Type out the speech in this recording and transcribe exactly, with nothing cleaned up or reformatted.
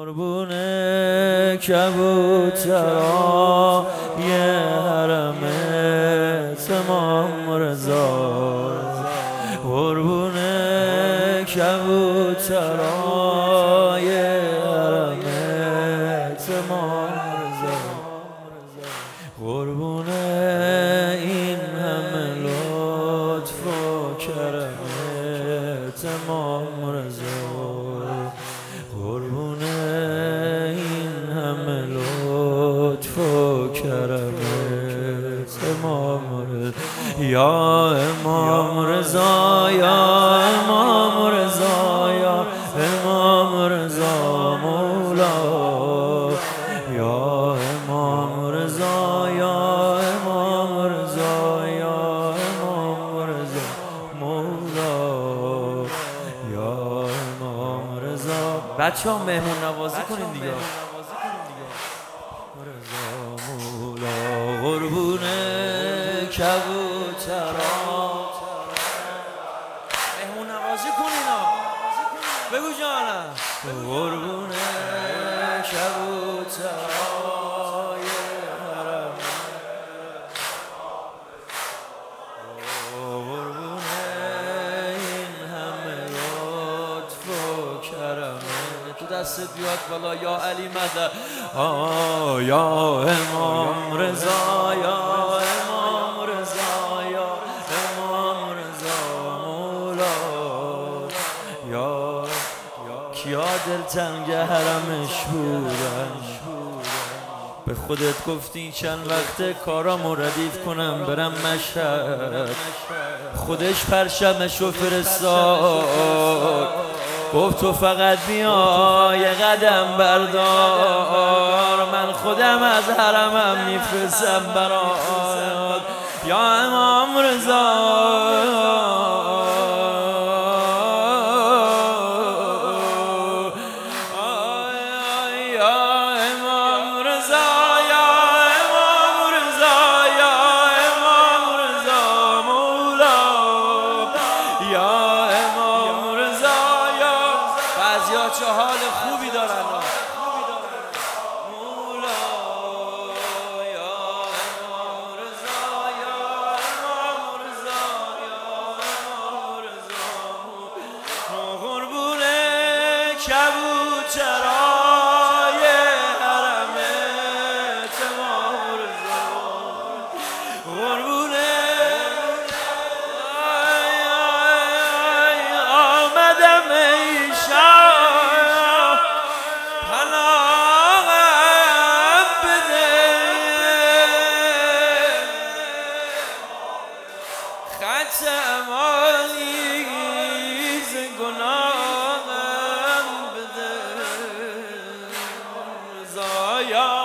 قربون کبوترا یه حرم تمام رضا، قربون کبوترا یه حرم تمام رضا، قربون این همه لطف و کرم تمام رضا، قربون این همه لطف و کرم تمام رضا. یا امام رضا، یا امام رضا، یا امام رضا مولا، یا امام رضا، یا امام رضا، یا امام رضا مولا، یا امام رضا. بچه ها مهمون نوازی کنین دیگه. رضا مولا، قربون کبوترا مهمون نوازی کنین ها، بگو جانم. قربون کبوترا یه حرم، قربون این همه لطف و کرمه. تو دستت بیاد بالا یا علی مدد. آه یا امام رضا، یا امام رضا، یا امام رضا مولا، یا کیا دلتنگ حرمش بودن. به خودت گفتی چند وقت کارامو ردیف کنم برم مشهد، خودش پرشمشو فرستاد، گفت تو فقط بیا یه قدم بردار، من خودم از حرمم میفرستم برات. یا امام رضا، چه حال خوبی دارن مولا، یا امام رضا، یا امام رضا، یا امام رضا، قربون کبوترا یه حرم تمام رضا، قربون آمدم ای شاه پناهم بده، ختم آیز گناهم بده. رضا یا